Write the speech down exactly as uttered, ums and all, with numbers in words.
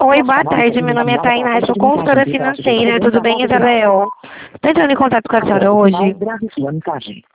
Oi, boa tarde. Meu nome é Tainá, sou consultora financeira. Tudo bem, Isabel? Estou entrando em contato com a senhora hoje.